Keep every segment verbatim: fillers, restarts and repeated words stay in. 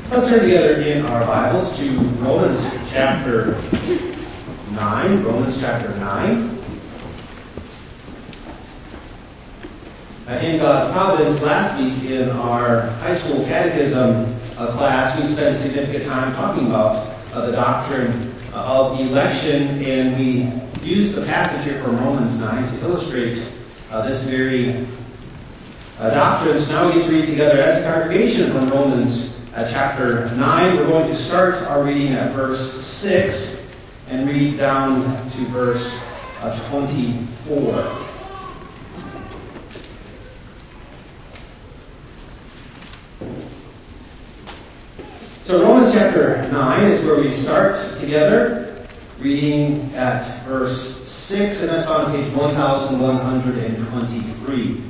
Let's turn together in our Bibles to Romans chapter nine. Romans chapter nine. Uh, in God's providence, last week in our high school catechism uh, class, we spent significant time talking about uh, the doctrine uh, of election, and we used the passage here from Romans nine to illustrate uh, this very uh, doctrine. So now we get to read together as a congregation from Romans Uh, chapter nine. We're going to start our reading at verse six and read down to verse uh, twenty-four. So Romans chapter nine is where we start together, reading at verse six, and that's found on page one thousand one hundred twenty-three.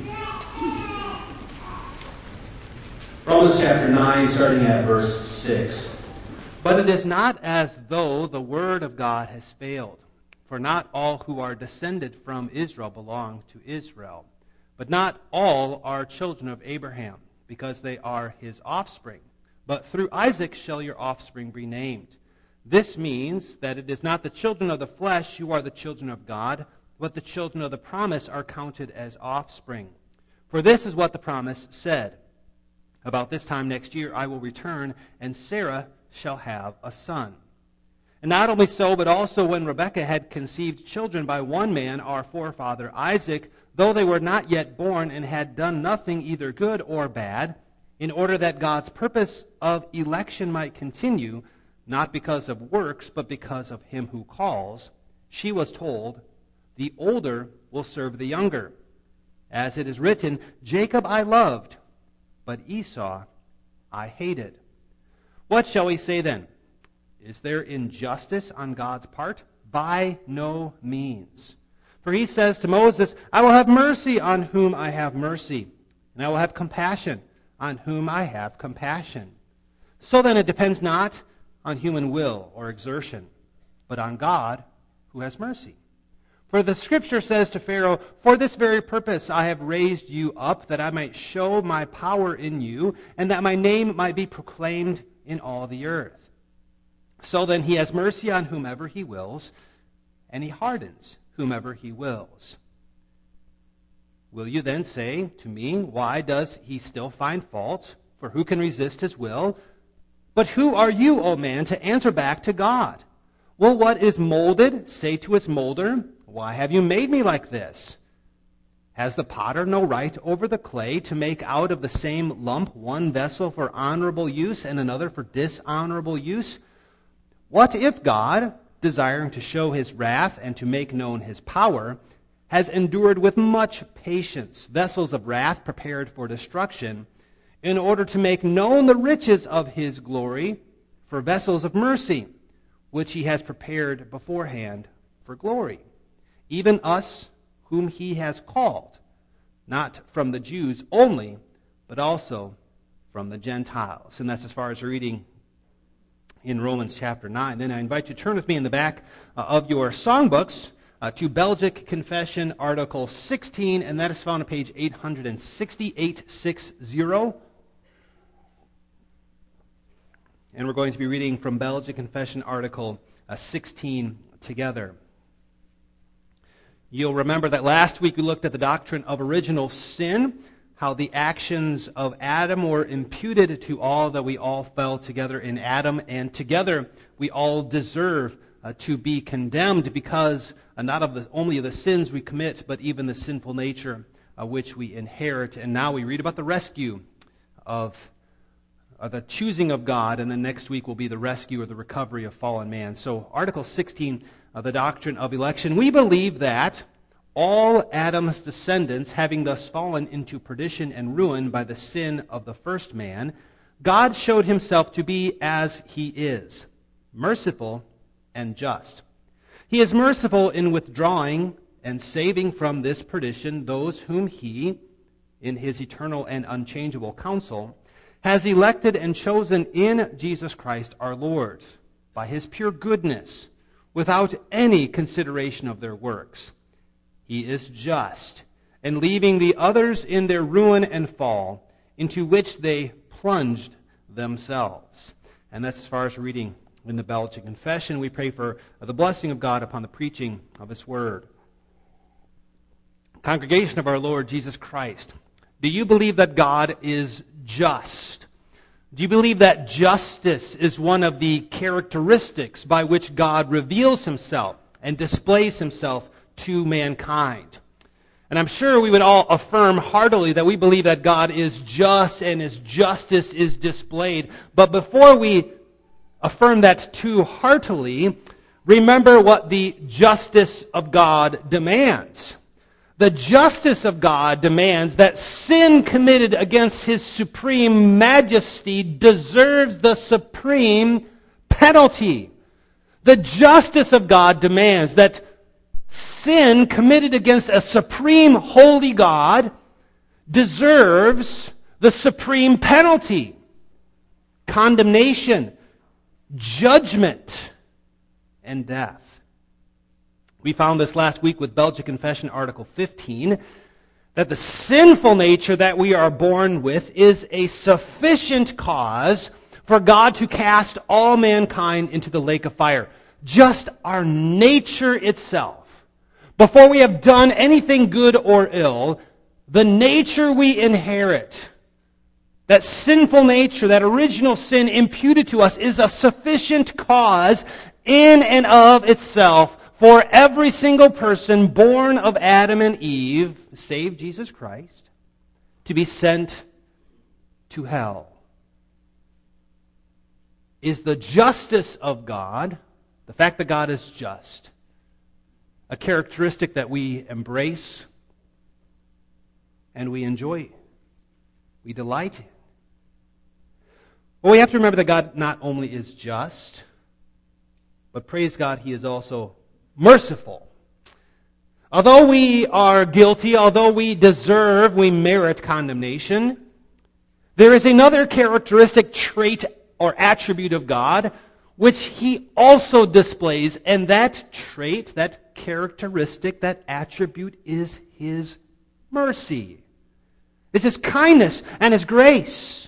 Romans chapter nine, starting at verse six. But it is not as though the word of God has failed. For not all who are descended from Israel belong to Israel. But not all are children of Abraham, because they are his offspring. But through Isaac shall your offspring be named. This means that it is not the children of the flesh who are the children of God, but the children of the promise are counted as offspring. For this is what the promise said: about this time next year I will return, and Sarah shall have a son. And not only so, but also when Rebekah had conceived children by one man, our forefather Isaac, though they were not yet born and had done nothing either good or bad, in order that God's purpose of election might continue, not because of works, but because of him who calls, she was told, the older will serve the younger. As it is written, Jacob I loved, but Esau I hated. What shall we say then? Is there injustice on God's part? By no means. For he says to Moses, I will have mercy on whom I have mercy, and I will have compassion on whom I have compassion. So then it depends not on human will or exertion, but on God who has mercy. For the Scripture says to Pharaoh, for this very purpose I have raised you up, that I might show my power in you, and that my name might be proclaimed in all the earth. So then he has mercy on whomever he wills, and he hardens whomever he wills. Will you then say to me, why does he still find fault? For who can resist his will? But who are you, O man, to answer back to God? Will what is molded say to its molder, why have you made me like this? Has the potter no right over the clay to make out of the same lump one vessel for honorable use and another for dishonorable use? What if God, desiring to show his wrath and to make known his power, has endured with much patience vessels of wrath prepared for destruction, in order to make known the riches of his glory for vessels of mercy, which he has prepared beforehand for glory? Even us whom he has called, not from the Jews only, but also from the Gentiles. And that's as far as reading in Romans chapter nine. Then I invite you to turn with me in the back uh, of your songbooks uh, to Belgic Confession, Article sixteen, and that is found on page eight sixty-eight sixty. And we're going to be reading from Belgic Confession, Article uh, sixteen together. You'll remember that last week we looked at the doctrine of original sin, how the actions of Adam were imputed to all, that we all fell together in Adam, and together we all deserve uh, to be condemned because uh, not of the, only of the sins we commit, but even the sinful nature uh, which we inherit. And now we read about the rescue of uh, the choosing of God, and then next week will be the rescue or the recovery of fallen man. So Article sixteen, Uh, the doctrine of election. We believe that all Adam's descendants, having thus fallen into perdition and ruin by the sin of the first man, God showed himself to be as he is, merciful and just. He is merciful in withdrawing and saving from this perdition those whom he, in his eternal and unchangeable counsel, has elected and chosen in Jesus Christ our Lord, by his pure goodness, without any consideration of their works. He is just, and leaving the others in their ruin and fall, into which they plunged themselves. And that's as far as reading in the Belgian Confession. We pray for the blessing of God upon the preaching of His Word. Congregation of our Lord Jesus Christ, do you believe that God is just? Do you believe that justice is one of the characteristics by which God reveals Himself and displays Himself to mankind? And I'm sure we would all affirm heartily that we believe that God is just and His justice is displayed. But before we affirm that too heartily, remember what the justice of God demands. The justice of God demands that sin committed against His supreme majesty deserves the supreme penalty. The justice of God demands that sin committed against a supreme holy God deserves the supreme penalty. Condemnation, judgment, and death. We found this last week with Belgian Confession Article fifteen, that the sinful nature that we are born with is a sufficient cause for God to cast all mankind into the lake of fire. Just our nature itself. Before we have done anything good or ill, the nature we inherit, that sinful nature, that original sin imputed to us, is a sufficient cause in and of itself for every single person born of Adam and Eve, save Jesus Christ, to be sent to hell. Is the justice of God, the fact that God is just, a characteristic that we embrace and we enjoy, we delight in? Well, we have to remember that God not only is just, but praise God, He is also merciful. Although we are guilty, although we deserve, we merit condemnation, there is another characteristic trait or attribute of God which He also displays, and that trait, that characteristic, that attribute is His mercy. It's His kindness and His grace.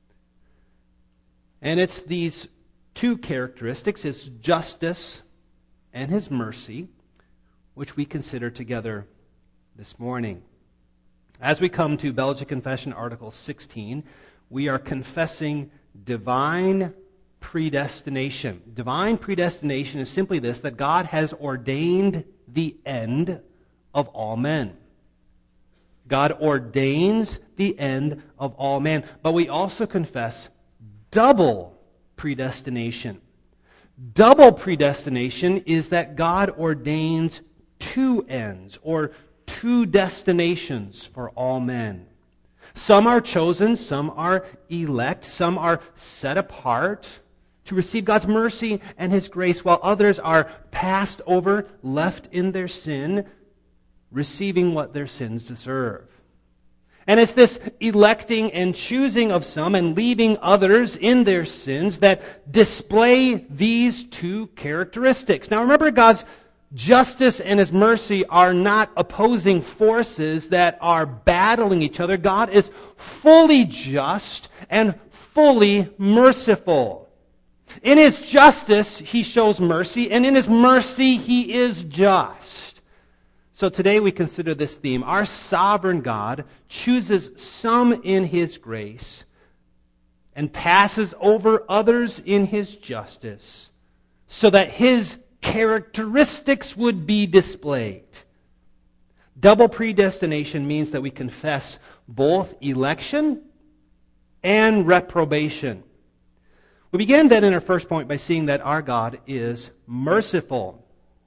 And it's these two characteristics, His justice and His mercy, which we consider together this morning. As we come to Belgian Confession Article sixteen, we are confessing divine predestination. Divine predestination is simply this, that God has ordained the end of all men. God ordains the end of all men. But we also confess double predestination. Double predestination is that God ordains two ends or two destinations for all men. Some are chosen, some are elect, some are set apart to receive God's mercy and His grace, while others are passed over, left in their sin, receiving what their sins deserve. And it's this electing and choosing of some and leaving others in their sins that display these two characteristics. Now remember, God's justice and His mercy are not opposing forces that are battling each other. God is fully just and fully merciful. In His justice, He shows mercy, and in His mercy, He is just. So today we consider this theme. Our sovereign God chooses some in His grace and passes over others in His justice so that His characteristics would be displayed. Double predestination means that we confess both election and reprobation. We began then in our first point by seeing that our God is merciful.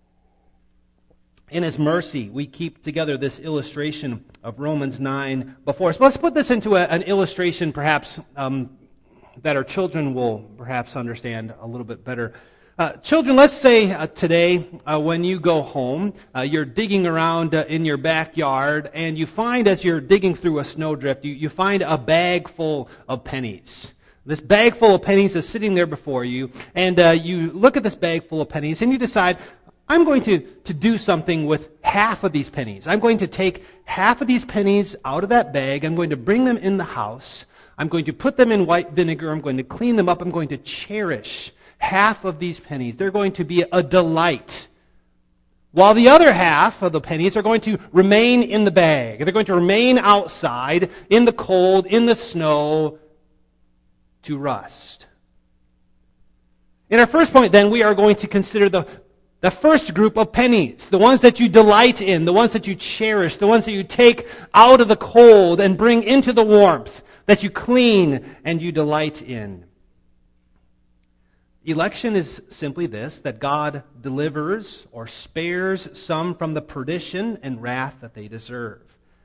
In His mercy, we keep together this illustration of Romans nine before us. Let's put this into a, an illustration perhaps um, that our children will perhaps understand a little bit better. Uh, children, let's say uh, today uh, when you go home, uh, you're digging around uh, in your backyard and you find, as you're digging through a snowdrift, you, you find a bag full of pennies. This bag full of pennies is sitting there before you, and uh, you look at this bag full of pennies and you decide, I'm going to, to do something with half of these pennies. I'm going to take half of these pennies out of that bag. I'm going to bring them in the house. I'm going to put them in white vinegar. I'm going to clean them up. I'm going to cherish half of these pennies. They're going to be a delight. While the other half of the pennies are going to remain in the bag. They're going to remain outside, in the cold, in the snow, to rust. In our first point, then, we are going to consider the, the first group of pennies. The ones that you delight in, the ones that you cherish, the ones that you take out of the cold and bring into the warmth, that you clean and you delight in. Election is simply this, that God delivers or spares some from the perdition and wrath that they deserve.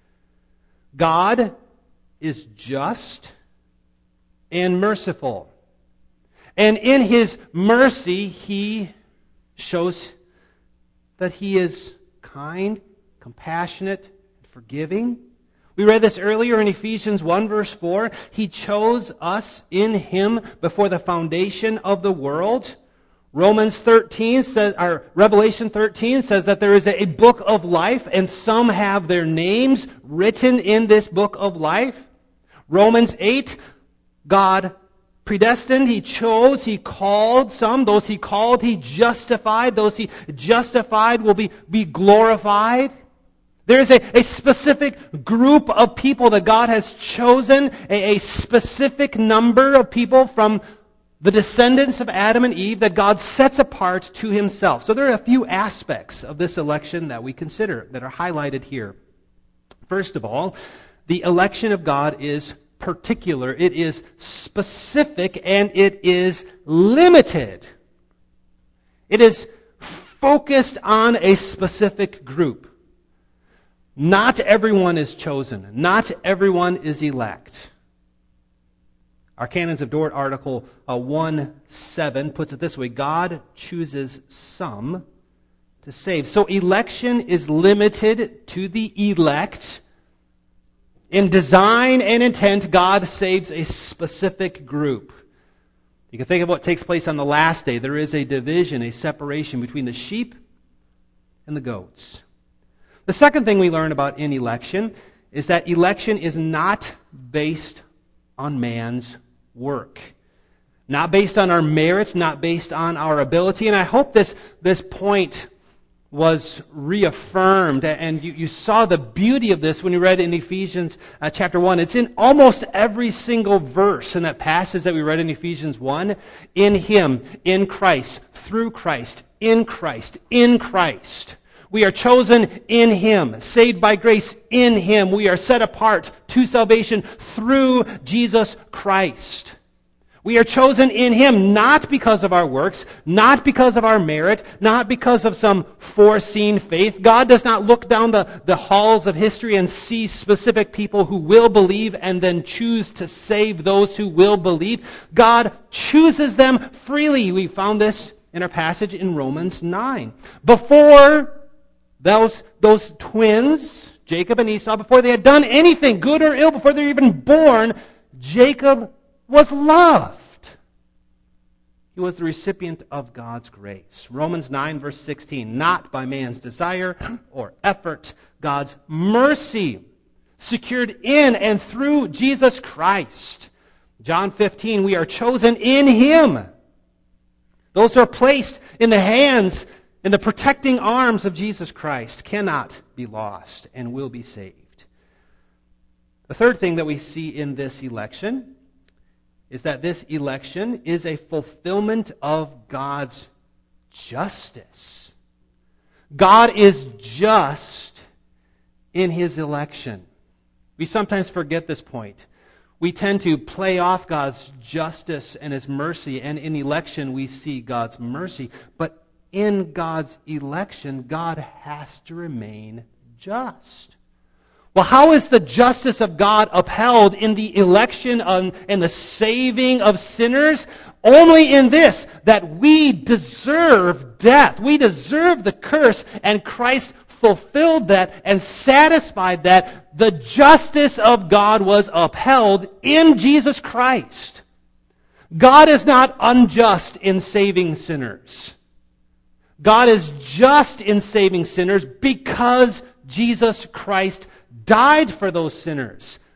God is just and merciful. And in His mercy, He shows that He is kind, compassionate, forgiving. We read this earlier in Ephesians one, verse four. He chose us in Him before the foundation of the world. Romans thirteen says, or Revelation thirteen says that there is a book of life, and some have their names written in this book of life. Romans eight, God predestined, He chose, He called some. Those He called, He justified. Those He justified will be, be glorified. There is a, a specific group of people that God has chosen, a, a specific number of people from the descendants of Adam and Eve that God sets apart to Himself. So there are a few aspects of this election that we consider that are highlighted here. First of all, the election of God is particular, it is specific, and it is limited. It is focused on a specific group. Not everyone is chosen. Not everyone is elect. Our Canons of Dort article uh, one seven puts it this way: God chooses some to save. So election is limited to the elect. In design and intent, God saves a specific group. You can think of what takes place on the last day. There is a division, a separation between the sheep and the goats. The second thing we learn about in election is that election is not based on man's work. Not based on our merit, not based on our ability. And I hope this, this point was reaffirmed, and you, you saw the beauty of this when you read in Ephesians uh, chapter one. It's in almost every single verse in that passage that we read in Ephesians one. In Him, in Christ, through Christ, in Christ, in Christ. We are chosen in Him, saved by grace in Him. We are set apart to salvation through Jesus Christ. We are chosen in Him not because of our works, not because of our merit, not because of some foreseen faith. God does not look down the, the halls of history and see specific people who will believe and then choose to save those who will believe. God chooses them freely. We found this in our passage in Romans nine. Before those, those twins, Jacob and Esau, before they had done anything, good or ill, before they were even born, Jacob was loved. He was the recipient of God's grace. Romans nine, verse sixteen, not by man's desire or effort, God's mercy secured in and through Jesus Christ. John fifteen, we are chosen in Him. Those who are placed in the hands, in the protecting arms of Jesus Christ, cannot be lost and will be saved. The third thing that we see in this election is that this election is a fulfillment of God's justice. God is just in His election. We sometimes forget this point. We tend to play off God's justice and His mercy, and in election we see God's mercy. But in God's election, God has to remain just. Well, how is the justice of God upheld in the election and the saving of sinners? Only in this, that we deserve death. We deserve the curse, and Christ fulfilled that and satisfied that. The justice of God was upheld in Jesus Christ. God is not unjust in saving sinners. God is just in saving sinners because Jesus Christ died for those sinners.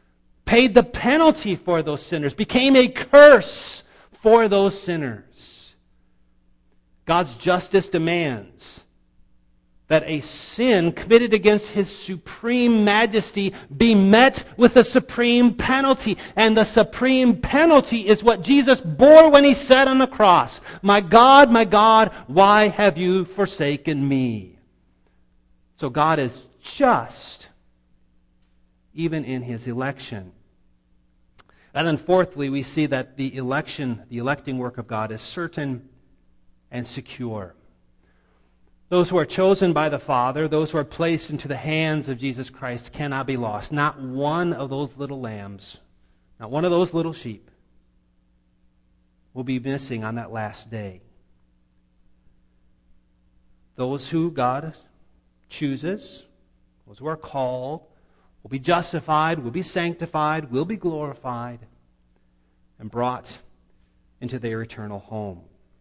paid the penalty for those sinners, became a curse for those sinners. God's justice demands that a sin committed against His supreme majesty be met with a supreme penalty. And the supreme penalty is what Jesus bore when He said on the cross, "My God, my God, why have you forsaken me?" So God is just, even in His election. And then fourthly, we see that the election, the electing work of God is certain and secure. Those who are chosen by the Father, those who are placed into the hands of Jesus Christ, cannot be lost. Not one of those little lambs, not one of those little sheep will be missing on that last day. Those who God chooses, those who are called, will be justified, will be sanctified, will be glorified, and brought into their eternal home.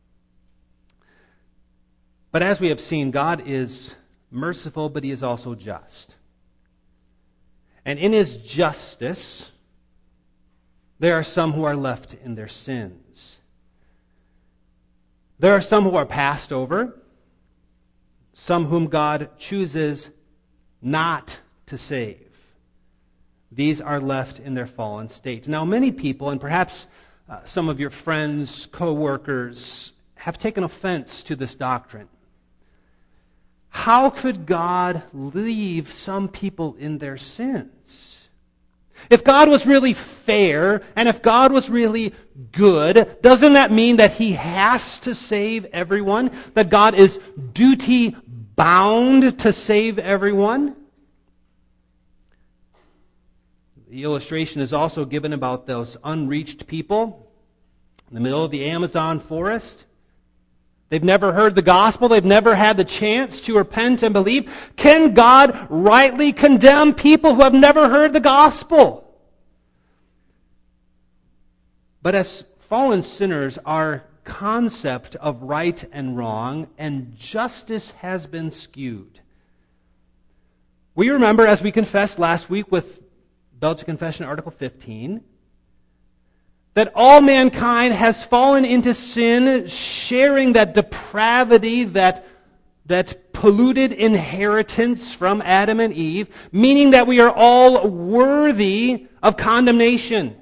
But as we have seen, God is merciful, but He is also just. And in His justice, there are some who are left in their sins. There are some who are passed over, some whom God chooses not to save. These are left in their fallen state. Now, many people, and perhaps uh, some of your friends, co-workers, have taken offense to this doctrine. How could God leave some people in their sins? If God was really fair, and if God was really good, doesn't that mean that He has to save everyone? That God is duty-bound to save everyone? The illustration is also given about those unreached people in the middle of the Amazon forest. They've never heard the gospel. They've never had the chance to repent and believe. Can God rightly condemn people who have never heard the gospel? But as fallen sinners, our concept of right and wrong and justice has been skewed. We remember, as we confessed last week with Belgian Confession, Article fifteen, that all mankind has fallen into sin, sharing that depravity, that, that polluted inheritance from Adam and Eve, meaning that we are all worthy of condemnation.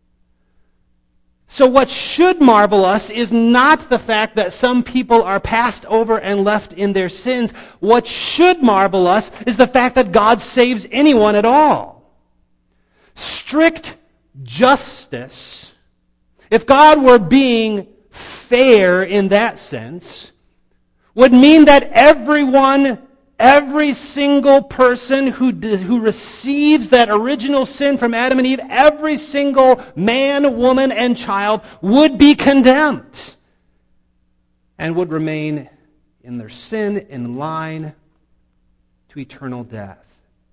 So what should marvel us is not the fact that some people are passed over and left in their sins. What should marvel us is the fact that God saves anyone at all. Strict justice, if God were being fair in that sense, would mean that everyone, every single person who, who receives that original sin from Adam and Eve, every single man, woman, and child would be condemned and would remain in their sin in line to eternal death.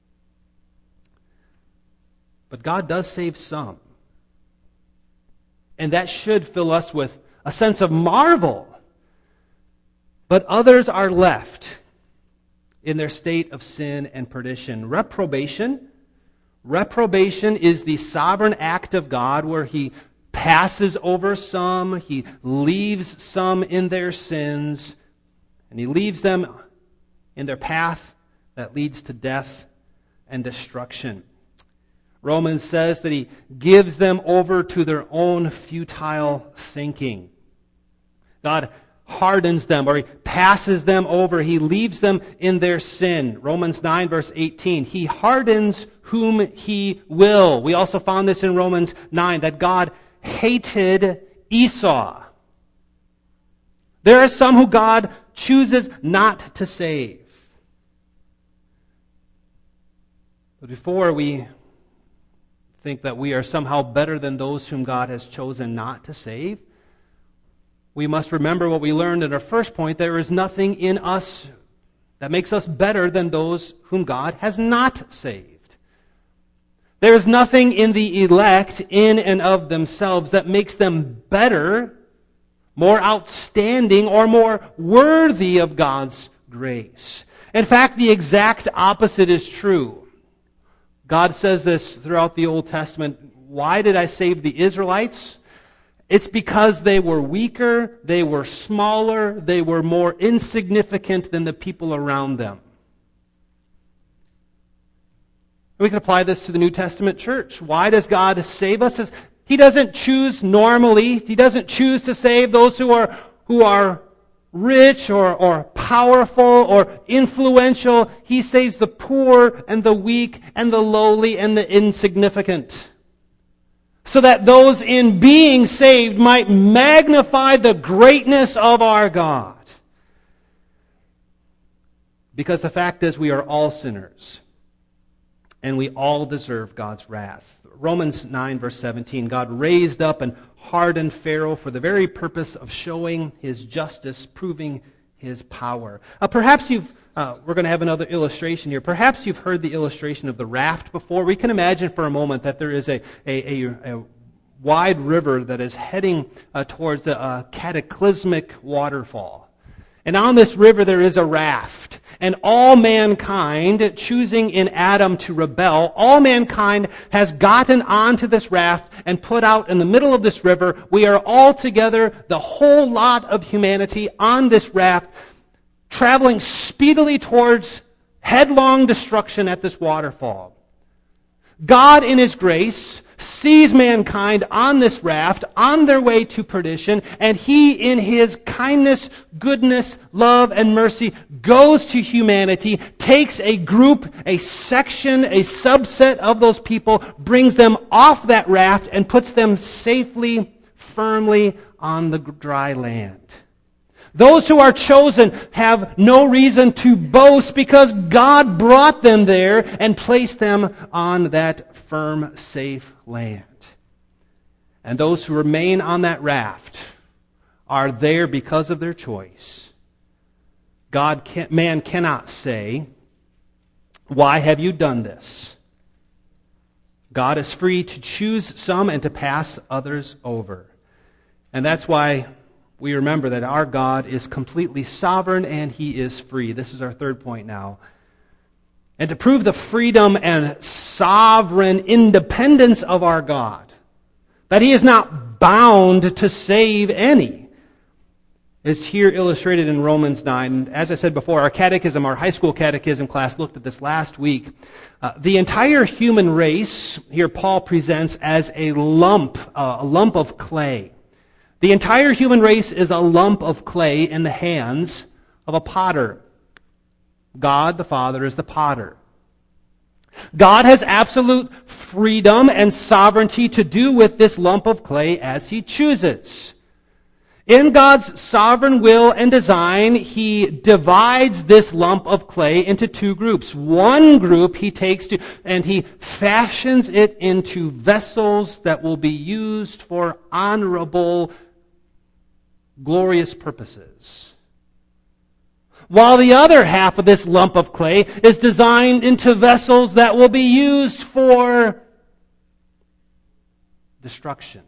But God does save some. And that should fill us with a sense of marvel. But others are left in their state of sin and perdition. Reprobation. Reprobation is the sovereign act of God where He passes over some, He leaves some in their sins, and He leaves them in their path that leads to death and destruction. Romans says that He gives them over to their own futile thinking. God hardens them, or He passes them over. He leaves them in their sin. Romans nine, verse eighteen. He hardens whom He will. We also found this in Romans nine, that God hated Esau. There are some who God chooses not to save. But before we think that we are somehow better than those whom God has chosen not to save, we must remember what we learned in our first point. There is nothing in us that makes us better than those whom God has not saved. There is nothing in the elect, in and of themselves, that makes them better, more outstanding, or more worthy of God's grace. In fact, the exact opposite is true. God says this throughout the Old Testament. Why did I save the Israelites? It's because they were weaker, they were smaller, they were more insignificant than the people around them. We can apply this to the New Testament church. Why does God save us? He doesn't choose normally. He doesn't choose to save those who are who are rich or, or powerful or influential. He saves the poor and the weak and the lowly and the insignificant, so that those in being saved might magnify the greatness of our God. Because the fact is, we are all sinners, and we all deserve God's wrath. Romans nine, verse seventeen, God raised up and hardened Pharaoh for the very purpose of showing his justice, proving his power. Uh, perhaps you've, uh, we're going to have another illustration here. Perhaps you've heard the illustration of the raft before. We can imagine for a moment that there is a, a, a, a wide river that is heading uh, towards a, a cataclysmic waterfall. And on this river there is a raft. And all mankind, choosing in Adam to rebel, all mankind has gotten onto this raft and put out in the middle of this river. We are all together, the whole lot of humanity, on this raft, traveling speedily towards headlong destruction at this waterfall. God, in His grace, sees mankind on this raft, on their way to perdition, and He, in His kindness, goodness, love, and mercy, goes to humanity, takes a group, a section, a subset of those people, brings them off that raft, and puts them safely, firmly on the dry land. Those who are chosen have no reason to boast because God brought them there and placed them on that firm, safe land. And those who remain on that raft are there because of their choice. God can, man cannot say, "Why have you done this?" God is free to choose some and to pass others over. And that's why we remember that our God is completely sovereign and He is free. This is our third point now. And to prove the freedom and sovereign independence of our God, that He is not bound to save any, is here illustrated in Romans nine. As I said before, our catechism, our high school catechism class looked at this last week. Uh, the entire human race, here Paul presents as a lump, uh, a lump of clay. The entire human race is a lump of clay in the hands of a potter. God the Father is the potter. God has absolute freedom and sovereignty to do with this lump of clay as He chooses. In God's sovereign will and design, He divides this lump of clay into two groups. One group He takes to, and He fashions it into vessels that will be used for honorable, glorious purposes. While the other half of this lump of clay is designed into vessels that will be used for destruction.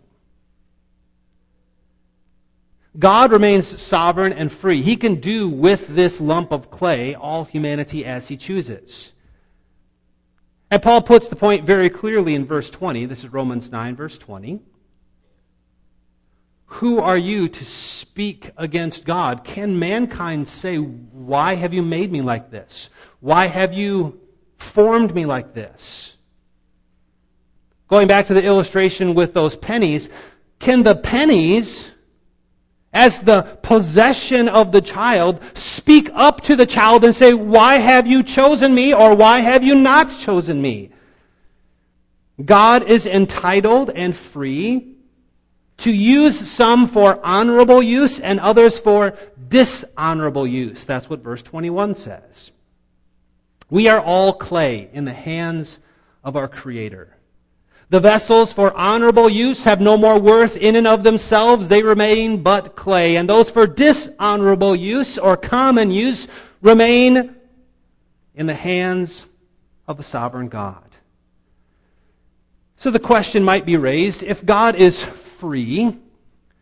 God remains sovereign and free. He can do with this lump of clay all humanity as He chooses. And Paul puts the point very clearly in verse twenty. This is Romans nine, verse twenty. Who are you to speak against God? Can mankind say, "Why have you made me like this? Why have you formed me like this?" Going back to the illustration with those pennies, can the pennies, as the possession of the child, speak up to the child and say, "Why have you chosen me?" or "Why have you not chosen me?" God is entitled and free to use some for honorable use and others for dishonorable use. That's what verse twenty-one says. We are all clay in the hands of our Creator. The vessels for honorable use have no more worth in and of themselves. They remain but clay. And those for dishonorable use or common use remain in the hands of the sovereign God. So the question might be raised, if God is free,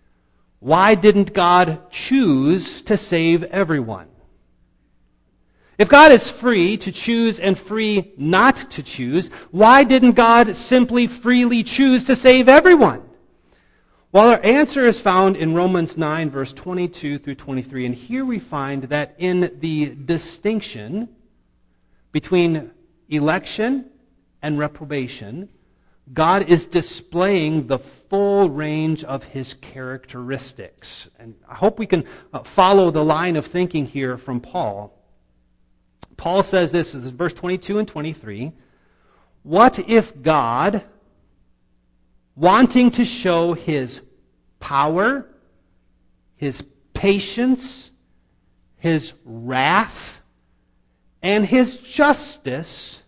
why didn't God choose to save everyone? If God is free to choose and free not to choose, why didn't God simply freely choose to save everyone? Well, our answer is found in Romans nine, verse twenty-two through twenty-three. And here we find that in the distinction between election and reprobation, God is displaying the full range of his characteristics. And I hope we can follow the line of thinking here from Paul. Paul says this, this is verse twenty-two and twenty-three. What if God, wanting to show his power, his patience, his wrath, and his justice,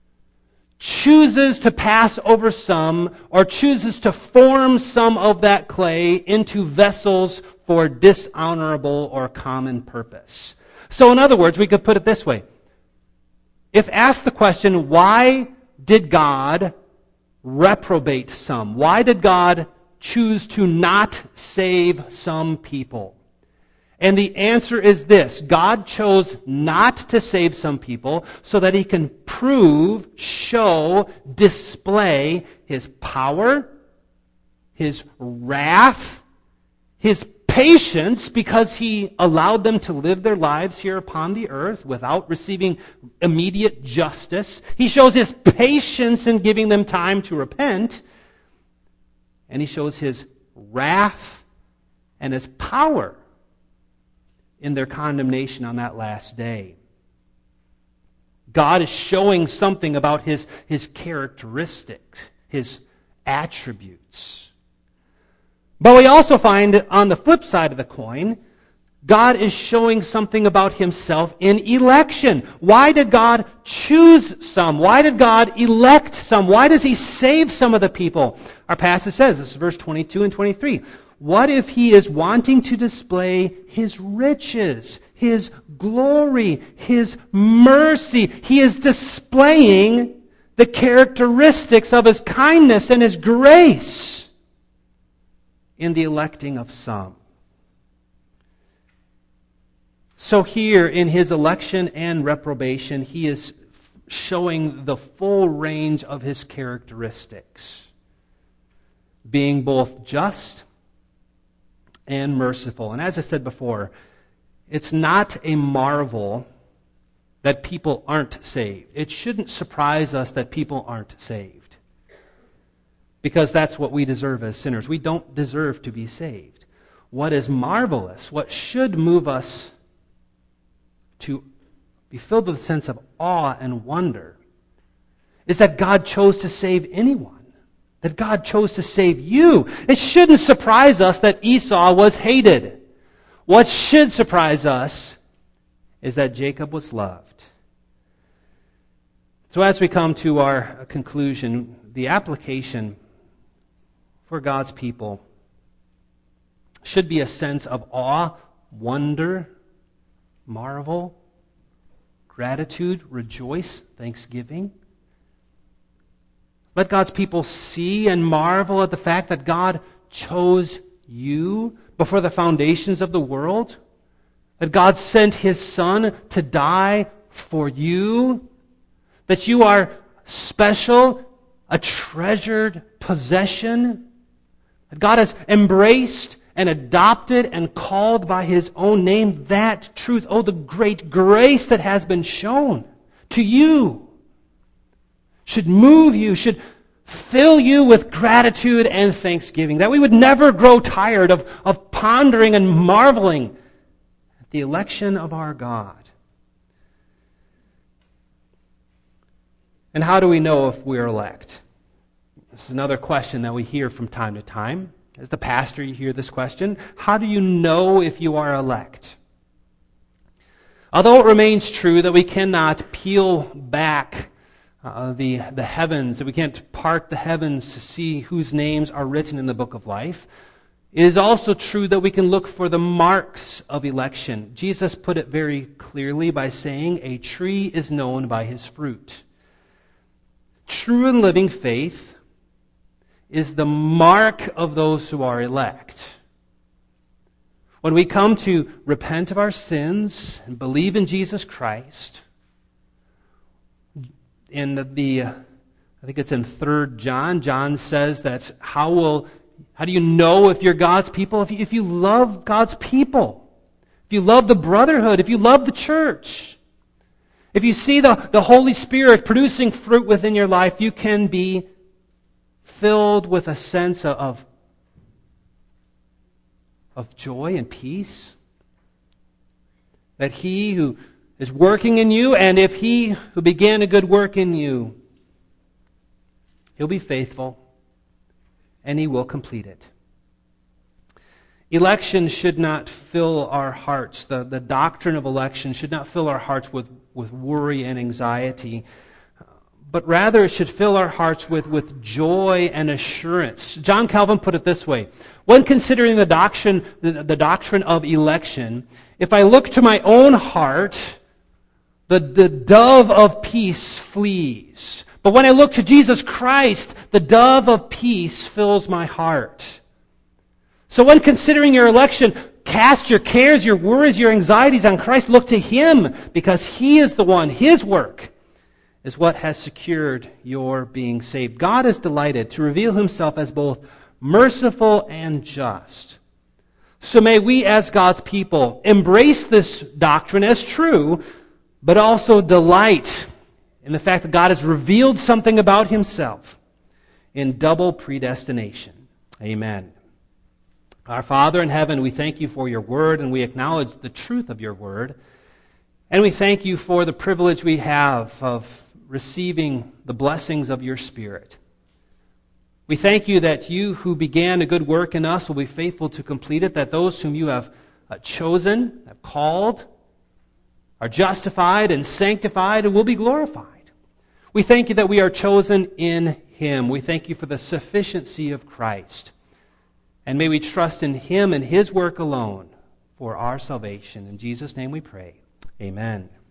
chooses to pass over some, or chooses to form some of that clay into vessels for dishonorable or common purpose? So in other words, we could put it this way. If asked the question, why did God reprobate some? Why did God choose to not save some people? And the answer is this. God chose not to save some people so that he can prove, show, display his power, his wrath, his patience, because he allowed them to live their lives here upon the earth without receiving immediate justice. He shows his patience in giving them time to repent. And he shows his wrath and his power in their condemnation on that last day. God is showing something about his, his characteristics, his attributes. But we also find on the flip side of the coin, God is showing something about himself in election. Why did God choose some? Why did God elect some? Why does he save some of the people? Our passage says, this is verse twenty-two and twenty-three. What if he is wanting to display his riches, his glory, his mercy? He is displaying the characteristics of his kindness and his grace in the electing of some. So here in his election and reprobation, he is showing the full range of his characteristics, being both just and merciful. And as I said before, it's not a marvel that people aren't saved. It shouldn't surprise us that people aren't saved, because that's what we deserve as sinners. We don't deserve to be saved. What is marvelous, what should move us to be filled with a sense of awe and wonder, is that God chose to save anyone. That God chose to save you. It shouldn't surprise us that Esau was hated. What should surprise us is that Jacob was loved. So as we come to our conclusion, the application for God's people should be a sense of awe, wonder, marvel, gratitude, rejoice, thanksgiving. Let God's people see and marvel at the fact that God chose you before the foundations of the world, that God sent his Son to die for you, that you are special, a treasured possession, that God has embraced and adopted and called by his own name. That truth, oh, the great grace that has been shown to you, should move you, should fill you with gratitude and thanksgiving, that we would never grow tired of, of pondering and marveling at the election of our God. And how do we know if we're elect? This is another question that we hear from time to time. As the pastor, you hear this question. How do you know if you are elect? Although it remains true that we cannot peel back uh, the, the heavens, that we can't part the heavens to see whose names are written in the book of life, it is also true that we can look for the marks of election. Jesus put it very clearly by saying, a tree is known by his fruit. True and living faith is the mark of those who are elect. When we come to repent of our sins and believe in Jesus Christ, in the, the uh, I think it's in Third John, John says that how will, how do you know if you're God's people? If you, if you love God's people, if you love the brotherhood, if you love the church, if you see the, the Holy Spirit producing fruit within your life, you can be filled with a sense of, of joy and peace. That He who is working in you, and if He who began a good work in you, He'll be faithful, and He will complete it. Election should not fill our hearts. The, the doctrine of election should not fill our hearts with, with worry and anxiety, but rather it should fill our hearts with, with joy and assurance. John Calvin put it this way: when considering the doctrine, the, the doctrine of election, if I look to my own heart, the, the dove of peace flees. But when I look to Jesus Christ, the dove of peace fills my heart. So when considering your election, cast your cares, your worries, your anxieties on Christ. Look to Him, because He is the one. His work is what has secured your being saved. God is delighted to reveal Himself as both merciful and just. So may we as God's people embrace this doctrine as true, but also delight in the fact that God has revealed something about Himself in double predestination. Amen. Our Father in heaven, we thank You for Your word, and we acknowledge the truth of Your word. And we thank You for the privilege we have of receiving the blessings of Your Spirit. We thank You that You who began a good work in us will be faithful to complete it, that those whom You have chosen, have called, are justified and sanctified and will be glorified. We thank You that we are chosen in Him. We thank You for the sufficiency of Christ. And may we trust in Him and His work alone for our salvation. In Jesus' name we pray. Amen.